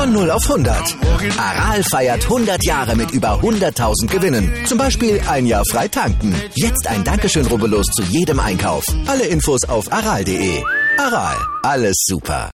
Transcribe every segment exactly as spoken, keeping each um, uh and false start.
Von null auf hundert. Aral feiert hundert Jahre mit über hunderttausend Gewinnen. Zum Beispiel ein Jahr frei tanken. Jetzt ein Dankeschön, rubbellos zu jedem Einkauf. Alle Infos auf aral punkt de. Aral, alles super.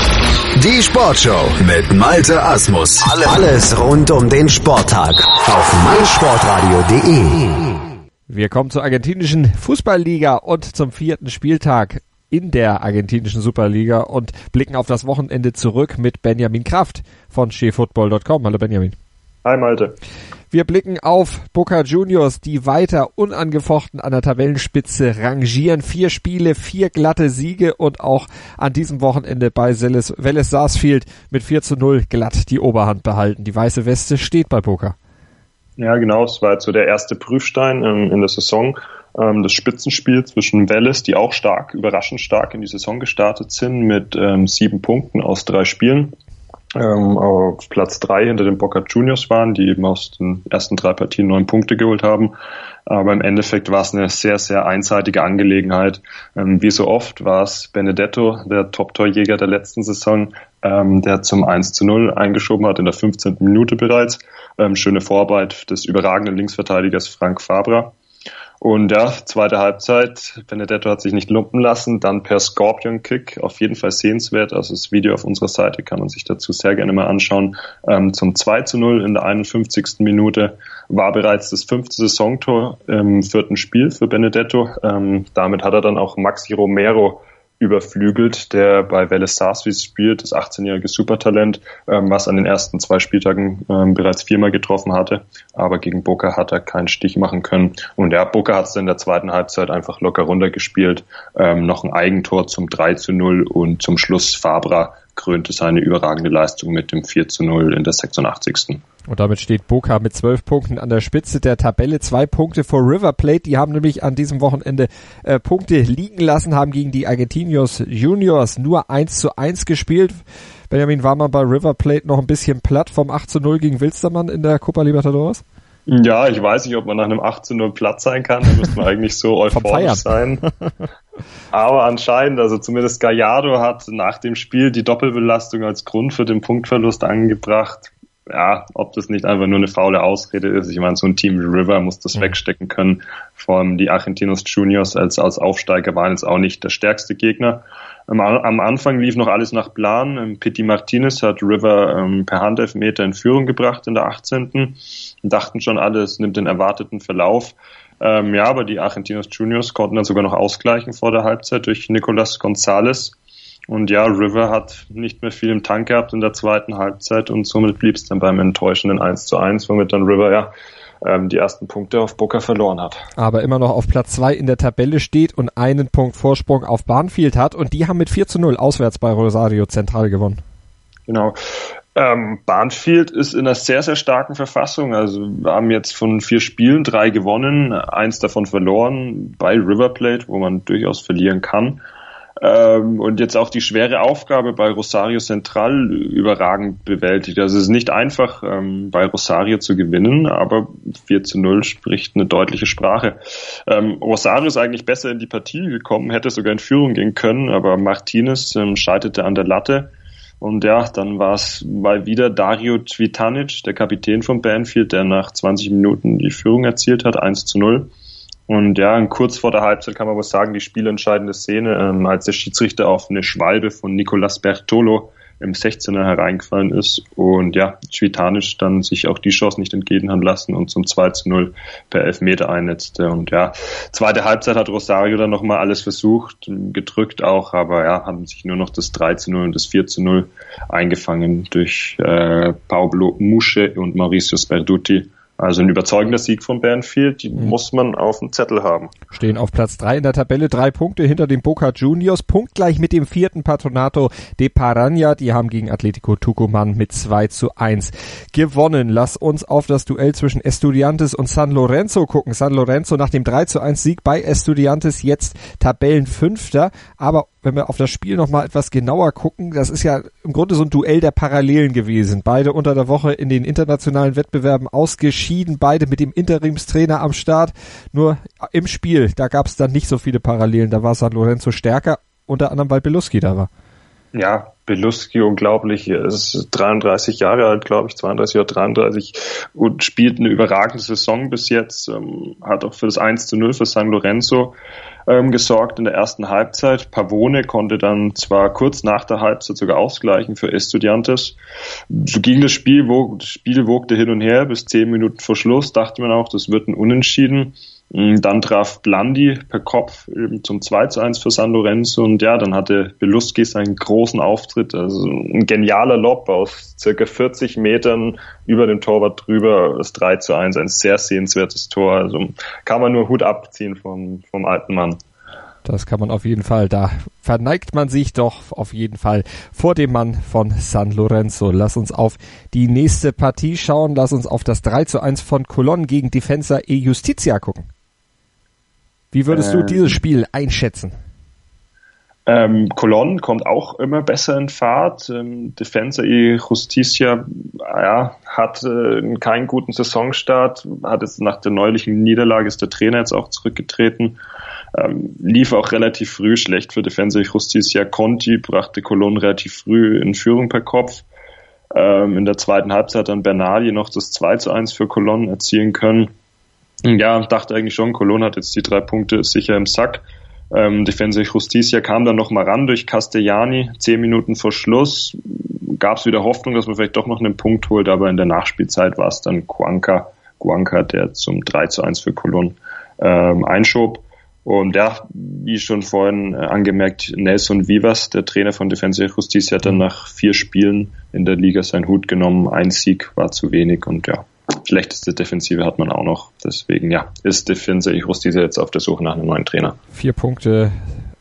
Die Sportshow mit Malte Asmus. Alles rund um den Sporttag auf meinsportradio punkt de. Wir kommen zur argentinischen Fußballliga und zum vierten Spieltag in der argentinischen Superliga und blicken auf das Wochenende zurück mit Benjamin Kraft von she football punkt com. Hallo Benjamin. Hi Malte. Wir blicken auf Boca Juniors, die weiter unangefochten an der Tabellenspitze rangieren. Vier Spiele, vier glatte Siege und auch an diesem Wochenende bei Vélez Sarsfield mit vier zu null glatt die Oberhand behalten. Die weiße Weste steht bei Boca. Ja, genau. Es war jetzt so der erste Prüfstein ähm, in der Saison. Ähm, das Spitzenspiel zwischen Vélez, die auch stark, überraschend stark in die Saison gestartet sind, mit ähm, sieben Punkten aus drei Spielen. Ähm, auf Platz drei hinter den Boca Juniors waren, die eben aus den ersten drei Partien neun Punkte geholt haben. Aber im Endeffekt war es eine sehr, sehr einseitige Angelegenheit. Ähm, wie so oft war es Benedetto, der Top-Torjäger der letzten Saison, ähm, der zum eins zu null eingeschoben hat in der fünfzehnten Minute bereits. Ähm, schöne Vorarbeit des überragenden Linksverteidigers Frank Fabra. Und ja, zweite Halbzeit, Benedetto hat sich nicht lumpen lassen, dann per Scorpion-Kick, auf jeden Fall sehenswert, also das Video auf unserer Seite kann man sich dazu sehr gerne mal anschauen, ähm, zum zwei zu null in der einundfünfzigsten Minute, war bereits das fünfte Saisontor im vierten Spiel für Benedetto, ähm, damit hat er dann auch Maxi Romero überflügelt, der bei Vélez Sarsfield spielt, das achtzehnjährige Supertalent, ähm, was an den ersten zwei Spieltagen ähm, bereits viermal getroffen hatte, aber gegen Boca hat er keinen Stich machen können. Und ja, Boca hat es in der zweiten Halbzeit einfach locker runtergespielt, ähm, noch ein Eigentor zum drei zu null und zum Schluss Fabra krönte seine überragende Leistung mit dem vier zu null in der sechsundachtzigsten Und damit steht Boca mit zwölf Punkten an der Spitze der Tabelle, zwei Punkte vor River Plate. Die haben nämlich an diesem Wochenende äh, Punkte liegen lassen, haben gegen die Argentinos Juniors nur eins zu eins gespielt. Benjamin, war man bei River Plate noch ein bisschen platt vom acht zu null gegen Wilstermann in der Copa Libertadores? Ja, ich weiß nicht, ob man nach einem acht zu null platt sein kann. Da müsste man eigentlich so euphorisch sein. Aber anscheinend, also zumindest Gallardo hat nach dem Spiel die Doppelbelastung als Grund für den Punktverlust angebracht. Ja, ob das nicht einfach nur eine faule Ausrede ist. Ich meine, so ein Team wie River muss das mhm. wegstecken können. Vor allem die Argentinos Juniors als, als Aufsteiger waren jetzt auch nicht der stärkste Gegner. Am, am Anfang lief noch alles nach Plan. Pity Martinez hat River ähm, per Handelfmeter in Führung gebracht in der achtzehnten Und dachten schon alle, es nimmt den erwarteten Verlauf. Ähm, ja, aber die Argentinos Juniors konnten dann sogar noch ausgleichen vor der Halbzeit durch Nicolas González. Und ja, River hat nicht mehr viel im Tank gehabt in der zweiten Halbzeit und somit blieb es dann beim enttäuschenden eins zu eins, womit dann River ja ähm, die ersten Punkte auf Boca verloren hat. Aber immer noch auf Platz zwei in der Tabelle steht und einen Punkt Vorsprung auf Banfield hat und die haben mit vier zu null auswärts bei Rosario Central gewonnen. Genau. Ähm, Banfield ist in einer sehr, sehr starken Verfassung. Also wir haben jetzt von vier Spielen drei gewonnen, eins davon verloren bei River Plate, wo man durchaus verlieren kann. Ähm, und jetzt auch die schwere Aufgabe bei Rosario Central überragend bewältigt. Also es ist nicht einfach, ähm, bei Rosario zu gewinnen, aber vier zu null spricht eine deutliche Sprache. Ähm, Rosario ist eigentlich besser in die Partie gekommen, hätte sogar in Führung gehen können, aber Martinez ähm, scheiterte an der Latte. Und ja, dann war es mal wieder Dario Cvitanic, der Kapitän von Banfield, der nach zwanzig Minuten die Führung erzielt hat, eins zu null. Und ja, kurz vor der Halbzeit kann man wohl sagen, die spielentscheidende Szene, ähm, als der Schiedsrichter auf eine Schwalbe von Nicolas Bertolo im sechzehner hereingefallen ist und ja, Cvitanic dann sich auch die Chance nicht entgehen hat lassen und zum zwei zu null per Elfmeter einnetzte. Und ja, zweite Halbzeit hat Rosario dann nochmal alles versucht, gedrückt auch, aber ja, haben sich nur noch das drei zu null und das vier zu null eingefangen durch äh, Pablo Musche und Mauricio Sperduti. Also ein überzeugender Sieg von Banfield, die mhm. muss man auf dem Zettel haben. Stehen auf Platz drei in der Tabelle, drei Punkte hinter den Boca Juniors, punktgleich mit dem vierten Patronato de Paraña. Die haben gegen Atletico Tucumán mit zwei zu eins gewonnen. Lass uns auf das Duell zwischen Estudiantes und San Lorenzo gucken. San Lorenzo nach dem drei zu eins Sieg bei Estudiantes jetzt Tabellenfünfter. Aber wenn wir auf das Spiel nochmal etwas genauer gucken, das ist ja im Grunde so ein Duell der Parallelen gewesen. Beide unter der Woche in den internationalen Wettbewerben ausgeschieden, beide mit dem Interimstrainer am Start. Nur im Spiel, da gab es dann nicht so viele Parallelen. Da war San Lorenzo stärker, unter anderem weil Belusky da war. Ja, Belusky unglaublich. Er ist dreiunddreißig Jahre alt, glaube ich, zweiunddreißig oder dreiunddreißig und spielt eine überragende Saison bis jetzt. Ähm, hat auch für das eins zu null für San Lorenzo ähm, gesorgt in der ersten Halbzeit. Pavone konnte dann zwar kurz nach der Halbzeit sogar ausgleichen für Estudiantes. So ging das Spiel, wog, das Spiel wogte hin und her bis zehn Minuten vor Schluss. Dachte man auch, das wird ein Unentschieden. Dann traf Blandi per Kopf eben zum zwei zu eins für San Lorenzo und ja, dann hatte Belusky seinen großen Auftritt, also ein genialer Lob aus circa vierzig Metern über dem Torwart drüber, das drei zu eins, ein sehr sehenswertes Tor, also kann man nur Hut abziehen vom, vom alten Mann. Das kann man auf jeden Fall, da verneigt man sich doch auf jeden Fall vor dem Mann von San Lorenzo. Lass uns auf die nächste Partie schauen, lass uns auf das drei zu eins von Colón gegen Defensa e Justicia gucken. Wie würdest ähm, du dieses Spiel einschätzen? Ähm, Colón kommt auch immer besser in Fahrt. Ähm, Defensa e Justicia ja, hat äh, keinen guten Saisonstart, hat jetzt nach der neulichen Niederlage, ist der Trainer jetzt auch zurückgetreten. Ähm, lief auch relativ früh schlecht für Defensa e Justicia. Conti brachte Colón relativ früh in Führung per Kopf. Ähm, in der zweiten Halbzeit hat dann Bernali noch das zwei zu eins für Colón erzielen können. Ja, dachte eigentlich schon, Colón hat jetzt die drei Punkte sicher im Sack. Ähm, Defensa e Justicia kam dann noch mal ran durch Castellani. Zehn Minuten vor Schluss gab es wieder Hoffnung, dass man vielleicht doch noch einen Punkt holt, aber in der Nachspielzeit war es dann Cuenca, Cuenca, der zum drei zu eins für Colón ähm, einschob. Und ja, wie schon vorhin äh, angemerkt, Nelson Vivas, der Trainer von Defensa e Justicia, hat dann nach vier Spielen in der Liga seinen Hut genommen. Ein Sieg war zu wenig und ja, schlechteste Defensive hat man auch noch. Deswegen ja, ist Defensa e Justicia jetzt auf der Suche nach einem neuen Trainer. Vier Punkte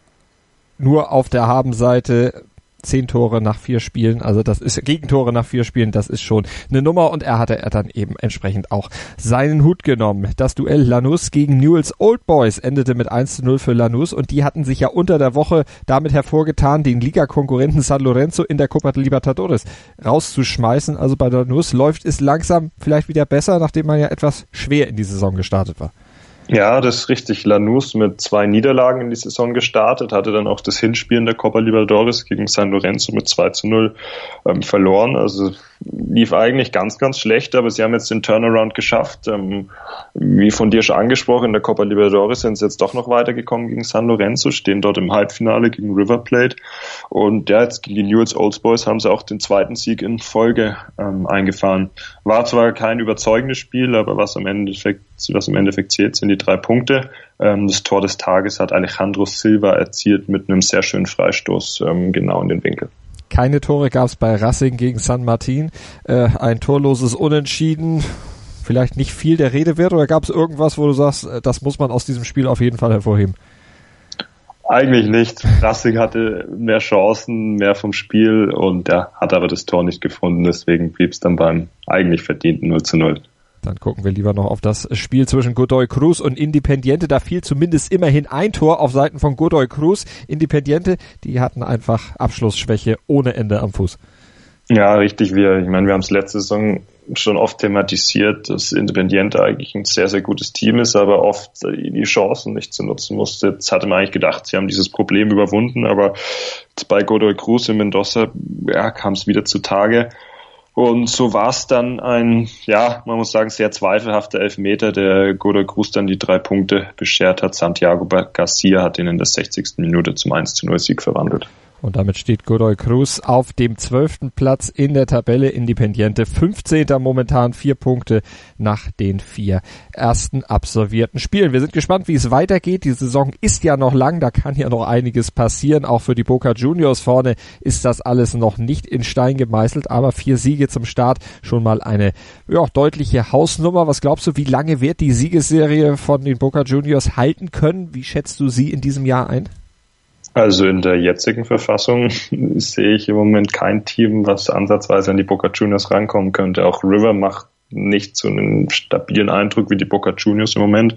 nur auf der Habenseite. Zehn Tore nach vier Spielen, also das ist Gegentore nach vier Spielen, das ist schon eine Nummer und er hatte er dann eben entsprechend auch seinen Hut genommen. Das Duell Lanús gegen Newell's Old Boys endete mit eins zu null für Lanús und die hatten sich ja unter der Woche damit hervorgetan, den Ligakonkurrenten San Lorenzo in der Copa Libertadores rauszuschmeißen. Also bei Lanús läuft es langsam vielleicht wieder besser, nachdem man ja etwas schwer in die Saison gestartet war. Ja, das ist richtig. Lanús mit zwei Niederlagen in die Saison gestartet, hatte dann auch das Hinspiel in der Copa Libertadores gegen San Lorenzo mit zwei zu null ähm, verloren. Also lief eigentlich ganz, ganz schlecht, aber sie haben jetzt den Turnaround geschafft. Ähm, wie von dir schon angesprochen, in der Copa Libertadores sind sie jetzt doch noch weitergekommen gegen San Lorenzo, stehen dort im Halbfinale gegen River Plate. Und ja, jetzt gegen die Newell's Old Boys haben sie auch den zweiten Sieg in Folge ähm, eingefahren. War zwar kein überzeugendes Spiel, aber was am Endeffekt, was im Endeffekt zählt, sind die drei Punkte. Ähm, das Tor des Tages hat Alejandro Silva erzielt mit einem sehr schönen Freistoß ähm, genau in den Winkel. Keine Tore gab es bei Racing gegen San Martin. Äh, ein torloses Unentschieden. Vielleicht nicht viel der Rede wert, oder gab es irgendwas, wo du sagst, das muss man aus diesem Spiel auf jeden Fall hervorheben? Eigentlich nicht. Racing hatte mehr Chancen, mehr vom Spiel und ja, hat aber das Tor nicht gefunden. Deswegen blieb es dann beim eigentlich verdienten null zu null. Dann gucken wir lieber noch auf das Spiel zwischen Godoy Cruz und Independiente. Da fiel zumindest immerhin ein Tor auf Seiten von Godoy Cruz. Independiente, die hatten einfach Abschlussschwäche ohne Ende am Fuß. Ja, richtig. Wir, ich meine, wir haben es letzte Saison schon oft thematisiert, dass Independiente eigentlich ein sehr, sehr gutes Team ist, aber oft die Chancen nicht zu nutzen musste. Jetzt hatte man eigentlich gedacht, sie haben dieses Problem überwunden, aber bei Godoy Cruz in Mendoza ja, kam es wieder zutage. Und so war es dann ein, ja, man muss sagen, sehr zweifelhafter Elfmeter, der Godoy Cruz dann die drei Punkte beschert hat. Santiago Garcia hat ihn in der sechzigsten Minute zum eins zu null Sieg verwandelt. Und damit steht Godoy Cruz auf dem zwölften Platz in der Tabelle. Independiente fünfzehnter momentan, vier Punkte nach den vier ersten absolvierten Spielen. Wir sind gespannt, wie es weitergeht. Die Saison ist ja noch lang, da kann ja noch einiges passieren. Auch für die Boca Juniors vorne ist das alles noch nicht in Stein gemeißelt, aber vier Siege zum Start, schon mal eine ja, deutliche Hausnummer. Was glaubst du, wie lange wird die Siegesserie von den Boca Juniors halten können? Wie schätzt du sie in diesem Jahr ein? Also in der jetzigen Verfassung sehe ich im Moment kein Team, was ansatzweise an die Boca Juniors rankommen könnte. Auch River macht nicht so einen stabilen Eindruck wie die Boca Juniors im Moment.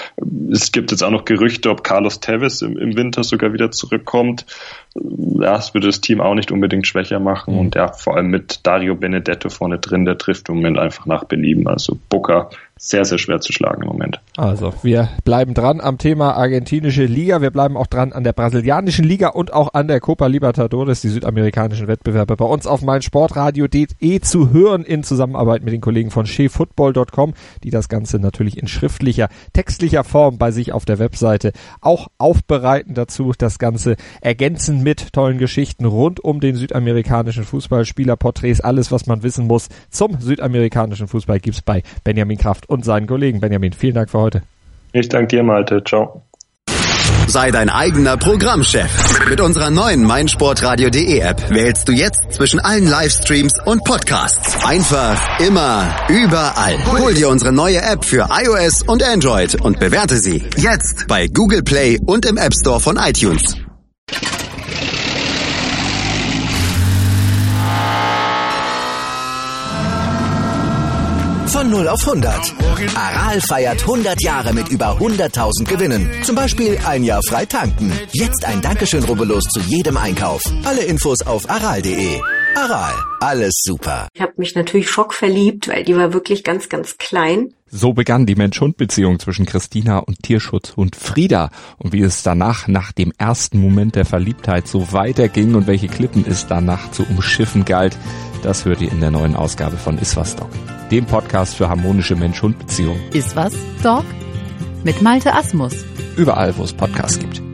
Es gibt jetzt auch noch Gerüchte, ob Carlos Tevez im, im Winter sogar wieder zurückkommt. Ja, das würde das Team auch nicht unbedingt schwächer machen. Mhm. Und ja, vor allem mit Dario Benedetto vorne drin, der trifft im Moment einfach nach Belieben. Also Boca sehr, sehr schwer zu schlagen im Moment. Also, wir bleiben dran am Thema argentinische Liga. Wir bleiben auch dran an der brasilianischen Liga und auch an der Copa Libertadores, die südamerikanischen Wettbewerbe, bei uns auf meinsportradio punkt de zu hören in Zusammenarbeit mit den Kollegen von shea football punkt com, die das Ganze natürlich in schriftlicher, textlicher Form bei sich auf der Webseite auch aufbereiten dazu. Das Ganze ergänzen mit tollen Geschichten rund um den südamerikanischen Fußball, Spielerporträts, alles, was man wissen muss zum südamerikanischen Fußball gibt's bei Benjamin Kraft und seinen Kollegen. Benjamin, vielen Dank für heute. Ich danke dir, Malte. Ciao. Sei dein eigener Programmchef. Mit unserer neuen meinsportradio punkt de App wählst du jetzt zwischen allen Livestreams und Podcasts. Einfach, immer, überall. Hol dir unsere neue App für iOS und Android und bewerte sie jetzt bei Google Play und im App Store von iTunes. Von null auf hundert. Aral feiert hundert Jahre mit über hunderttausend Gewinnen. Zum Beispiel ein Jahr frei tanken. Jetzt ein Dankeschön, rubbellos zu jedem Einkauf. Alle Infos auf aral punkt de. Aral, alles super. Ich habe mich natürlich schockverliebt, weil die war wirklich ganz, ganz klein. So begann die Mensch-Hund-Beziehung zwischen Christina und Tierschutzhund Frieda. Und wie es danach, nach dem ersten Moment der Verliebtheit, so weiterging und welche Klippen es danach zu umschiffen galt, das hört ihr in der neuen Ausgabe von Iswas Dog, dem Podcast für harmonische Mensch-Hund-Beziehungen. Iswas Dog? Mit Malte Asmus. Überall, wo es Podcasts gibt.